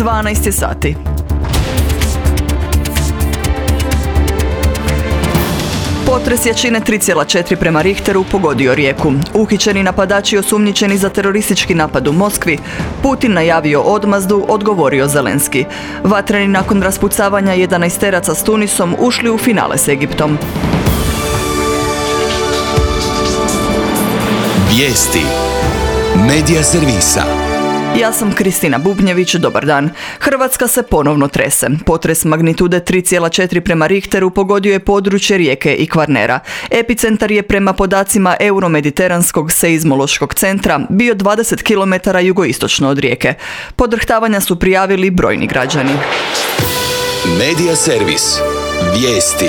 12 je sati. Potres jačine 3,4 prema Richteru pogodio Rijeku. Uhićeni napadači osumnjičeni za teroristički napad u Moskvi, Putin najavio odmazdu, odgovorio Zelenski. Vatreni nakon raspucavanja 11-teraca s Tunisom ušli u finale s Egiptom. Vijesti Medija servisa. Ja sam Kristina Bubnjević, dobar dan. Hrvatska se ponovno trese. Potres magnitude 3,4 prema Richteru pogodio je područje Rijeke i Kvarnera. Epicentar je prema podacima Euromediteranskog seizmološkog centra bio 20 km jugoistočno od Rijeke. Podrhtavanja su prijavili brojni građani. Medija servis. Vijesti.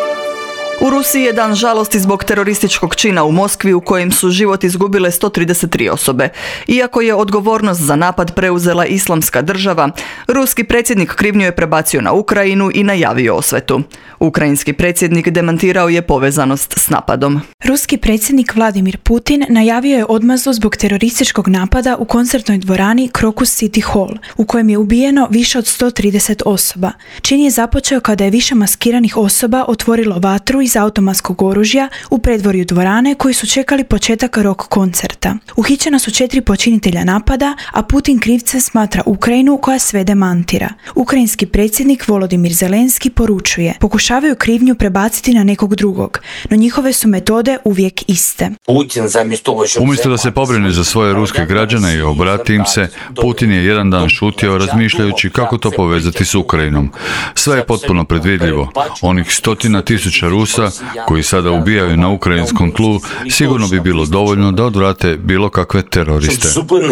U Rusiji je dan žalosti zbog terorističkog čina u Moskvi u kojem su život izgubile 133 osobe. Iako je odgovornost za napad preuzela Islamska država, ruski predsjednik krivnju je prebacio na Ukrajinu i najavio osvetu. Ukrajinski predsjednik demantirao je povezanost s napadom. Ruski predsjednik Vladimir Putin najavio je odmazdu zbog terorističkog napada u koncertnoj dvorani Crocus City Hall, u kojem je ubijeno više od 130 osoba. Čin je započeo kada je više maskiranih osoba otvorilo vatru iz automatskog oružja u predvorju dvorane koji su čekali početak rock koncerta. Uhićena su 4 počinitelja napada, a Putin krivcem smatra Ukrajinu koja sve demantira. Ukrajinski predsjednik Volodymyr Zelenski poručuje: pokušavaju krivnju prebaciti na nekog drugog, no njihove su metode uvijek iste. Umjesto da se pobrine za svoje ruske građane i obrati im se, Putin je jedan dan šutio razmišljajući kako to povezati s Ukrajinom. Sve je potpuno predvidljivo. Onih 100.000 Rusa koji sada ubijaju na ukrajinskom tlu sigurno bi bilo dovoljno da odvrate bilo kakve teroriste.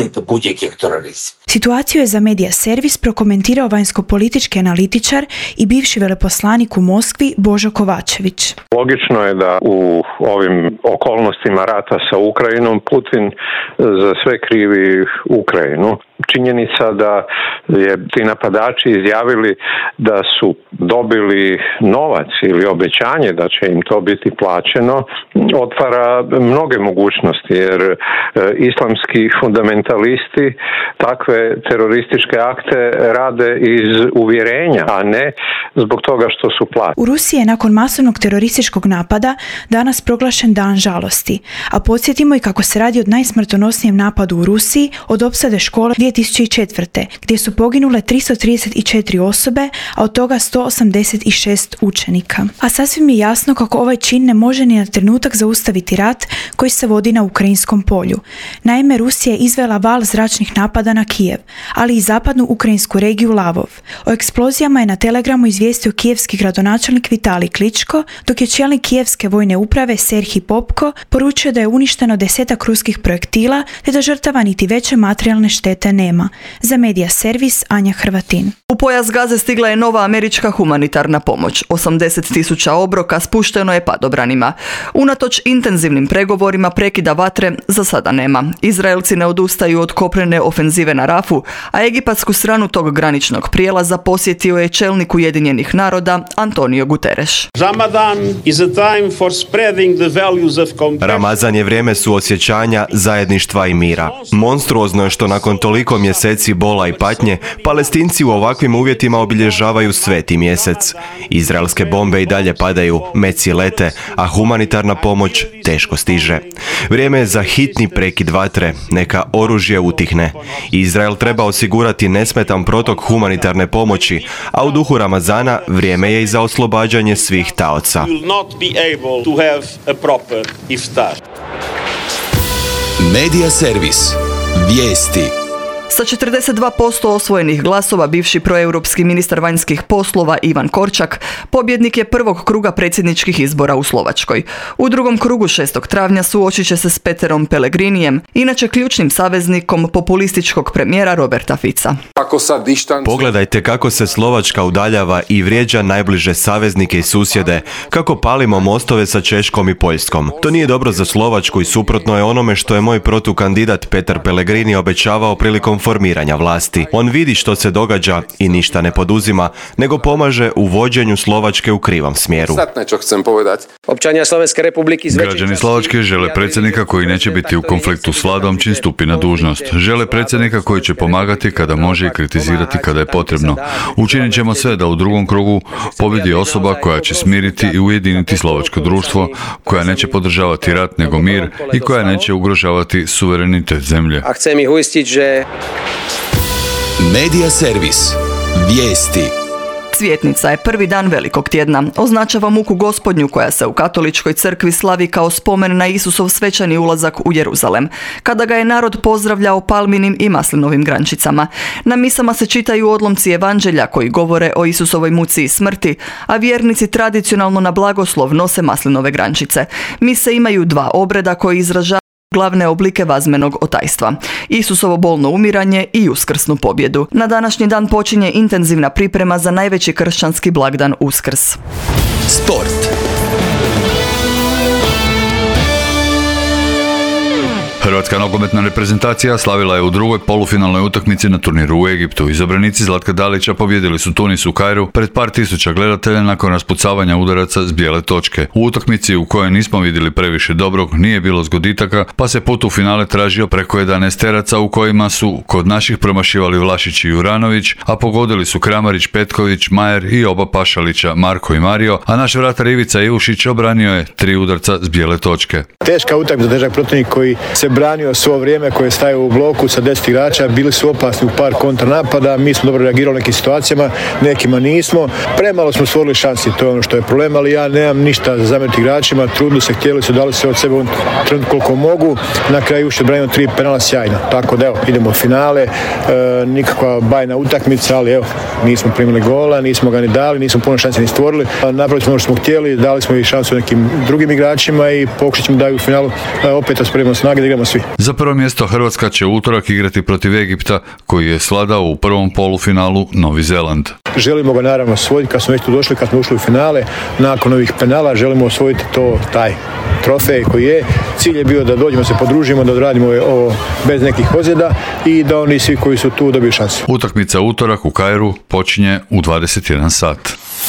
Situaciju je za Medija servis prokomentirao vanjsko-politički analitičar i bivši veleposlanik u Moskvi Božo Kovačević. Logično je da u ovim okolnostima rata sa Ukrajinom Putin za sve krivi Ukrajinu. Činjenica da je ti napadači izjavili da su dobili novac ili obećanje da će im to biti plaćeno otvara mnoge mogućnosti, jer islamski fundamentalisti takve terorističke akte rade iz uvjerenja, a ne zbog toga što su plaćeni. U Rusiji je nakon masovnog terorističkog napada danas proglašen dan žalosti, a podsjetimo i kako se radi o najsmrtonosnijem napadu u Rusiji od opsade škole 2004. gdje su poginule 334 osobe, a od toga 186 učenika. A sasvim je jasno kako ovaj čin ne može ni na trenutak zaustaviti rat koji se vodi na ukrajinskom polju. Naime, Rusija je izvela val zračnih napada na Kijev, ali i zapadnu ukrajinsku regiju Lavov. O eksplozijama je na Telegramu izvijestio kijevski gradonačelnik Vitalij Kličko, dok je čelnik kijevske vojne uprave Serhij Popko poručio da je uništeno 10 ruskih projektila te da žrtava niti veće materijalne štete nema. Za Medija servis Anja Hrvatin. U pojas Gaze stigla je nova američka humanitarna pomoć. 80.000 obroka spušteno je padobranima. Unatoč intenzivnim pregovorima prekida vatre za sada nema. Izraelci ne odustaju od kopnene ofenzive na Rafu, a egipatsku stranu tog graničnog prijelaza posjetio je čelnik Ujedinjenih naroda Antonio Guterres. Ramazan je vrijeme suosjećanja, zajedništva i mira. Monstruozno je što nakon toliko mjeseci bola i patnje, Palestinci u ovakvim uvjetima obilježavaju sveti mjesec. Izraelske bombe i dalje padaju, meci lete, a humanitarna pomoć teško stiže. Vrijeme je za hitni prekid vatre, neka oružje utihne. Izrael treba osigurati nesmetan protok humanitarne pomoći, a u duhu Ramazana vrijeme je i za oslobađanje svih taoca. Medija servis. Vijesti. Sa 42% osvojenih glasova bivši proeuropski ministar vanjskih poslova Ivan Korčak pobjednik je prvog kruga predsjedničkih izbora u Slovačkoj. U drugom krugu 6. travnja suočit će se s Peterom Pellegrinijem, inače ključnim saveznikom populističkog premijera Roberta Fica. Pogledajte kako se Slovačka udaljava i vrijeđa najbliže saveznike i susjede, kako palimo mostove sa Češkom i Poljskom. To nije dobro za Slovačku i suprotno je onome što je moj protukandidat Peter Pellegrini obećavao prilikom prilikom formiranja vlasti. On vidi što se događa i ništa ne poduzima, nego pomaže u vođenju Slovačke u krivom smjeru. Građani Slovačke žele predsjednika koji neće biti u konfliktu s vladom čim stupi na dužnost. Žele predsjednika koji će pomagati kada može i kritizirati kada je potrebno. Učinit ćemo sve da u drugom krugu pobjedi osoba koja će smiriti i ujediniti slovačko društvo, koja neće podržavati rat nego mir i koja neće ugrožavati suverenitet zemlje. Medija servis. Vijesti. Cvjetnica je prvi dan Velikog tjedna. Označava muku Gospodnju koja se u katoličkoj crkvi slavi kao spomen na Isusov svečani ulazak u Jeruzalem, kada ga je narod pozdravljao palminim i maslinovim grančicama. Na misama se čitaju odlomci evanđelja koji govore o Isusovoj muci i smrti, a vjernici tradicionalno na blagoslov nose maslinove grančice. Mise imaju dva obreda koji izražavaju glavne oblike vazmenog otajstva: Isusovo bolno umiranje i uskrsnu pobjedu. Na današnji dan počinje intenzivna priprema za najveći kršćanski blagdan Uskrs. Sport. Hrvatska nogometna reprezentacija slavila je u drugoj polufinalnoj utakmici na turniru u Egiptu. Izabranici Zlatka Dalića pobjedili su Tunis u Kairu pred par tisuća gledatelja nakon raspucavanja udaraca s bijele točke. U utakmici u kojoj nismo vidjeli previše dobrog, nije bilo zgoditaka, pa se put u finale tražio preko 11 teraca u kojima su kod naših promašivali Vlašić i Juranović, a pogodili su Kramarić, Petković, Majer i oba Pašalića, Marko i Mario, a naš vratar Ivica Ivušić obranio je 3 udarca s bijele točke. Teška utakmica, težak protivnik koji se branio svo vrijeme, koje je stajao u bloku sa 10 igrača, bili su opasni u par kontranapada, mi smo dobro reagirali u nekim situacijama, nekima nismo. Premalo smo stvorili šansi, to je ono što je problem, ali ja nemam ništa za zamjeriti igračima, trudili se, htjeli su, dali se od sebe koliko mogu, na kraju još je branio 3 penala sjajno. Tako da evo, idemo u finale, nikakva bajna utakmica, ali evo, nismo primili gola, nismo ga ni dali, nismo puno šanse ni stvorili. Napravili smo ono što smo htjeli, dali smo i šansu nekim drugim igračima i pokušat ćemo da u finalu opet spremimo snage da igramo svi. Za prvo mjesto Hrvatska će u utorak igrati protiv Egipta, koji je svladao u prvom polufinalu Novi Zeland. Želimo ga naravno osvojiti kad smo već tu došli, kad smo ušli u finale. Nakon ovih penala želimo osvojiti taj trofej koji je. Cilj je bio da dođemo, se podružimo, da odradimo ovo bez nekih ozljeda i da oni svi koji su tu dobiju šansu. Utakmica utorak u Kairu počinje u 21 sat.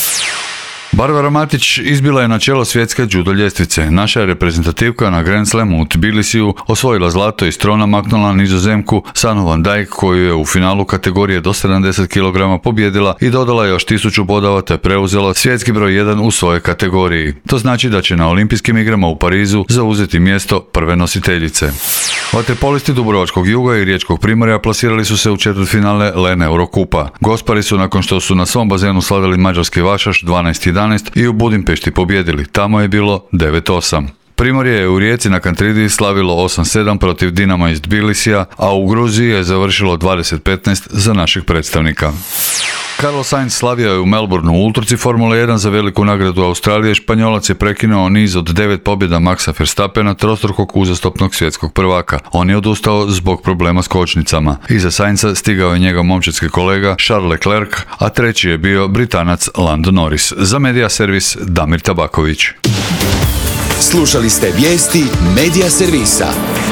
Barbara Matić izbila je na čelo svjetske judo ljestvice. Naša je reprezentativka na Grand Slamu u Tbilisiju osvojila zlato i s trona maknula Nizozemku Sannu van Dijk, koju je u finalu kategorije do 70 kg pobjedila i dodala još 1000 bodova te preuzela svjetski broj 1 u svojoj kategoriji. To znači da će na olimpijskim igrama u Parizu zauzeti mjesto prve nositeljice. Vaterpolisti Dubrovačkog juga i Riječkog Primorja plasirali su se u četvrtfinale Lene Eurokupa. Gospari su nakon što su na svom bazenu slavili mađarski Vašaš 12-11 i u Budimpešti pobjedili. Tamo je bilo 9-8. Primorje je u Rijeci na Kantridi slavilo 8-7 protiv Dinama iz Tbilisija, a u Gruziji je završilo 20-15 za naših predstavnika. Carlos Sainz slavio je u Melbourneu u utrci Formule 1 za veliku nagradu Australije. Španjolac je prekinuo niz od 9 pobjeda Maxa Verstappena, trostrukog uzastopnog svjetskog prvaka. On je odustao zbog problema s kočnicama. Iza Sainza stigao je njegov momčadski kolega Charles Leclerc, a treći je bio Britanac Lando Norris. Za Medija servis Damir Tabaković. Slušali ste vijesti Medija servisa.